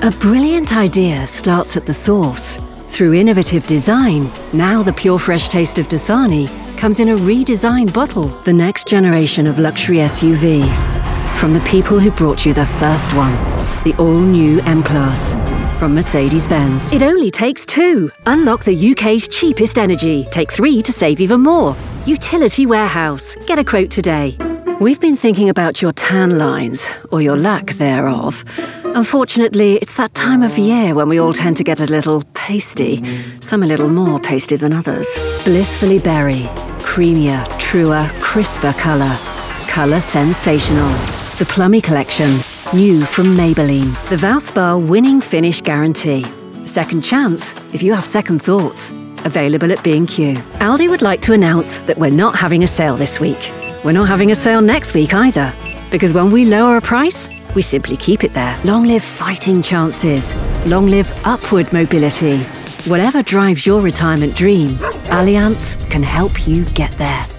A brilliant idea starts at the source. Through innovative design, now the pure fresh taste of Dasani comes in a redesigned bottle. The next generation of luxury SUV. From the people who brought you the first one, the all-new M-Class. From Mercedes-Benz. It only takes two. Unlock the UK's cheapest energy. Take 3 to save even more. Utility Warehouse. Get a quote today. We've been thinking about your tan lines, or your lack thereof. Unfortunately, it's that time of year when we all tend to get a little pasty. Some a little more pasty than others. Blissfully Berry. Creamier, truer, crisper colour. Colour sensational. The Plummy Collection. New from Maybelline. The Valspar Winning Finish Guarantee. Second chance if you have second thoughts. Available at B&Q. Aldi would like to announce that we're not having a sale this week. We're not having a sale next week either. Because when we lower a price, we simply keep it there. Long live fighting chances. Long live upward mobility. Whatever drives your retirement dream, Allianz can help you get there.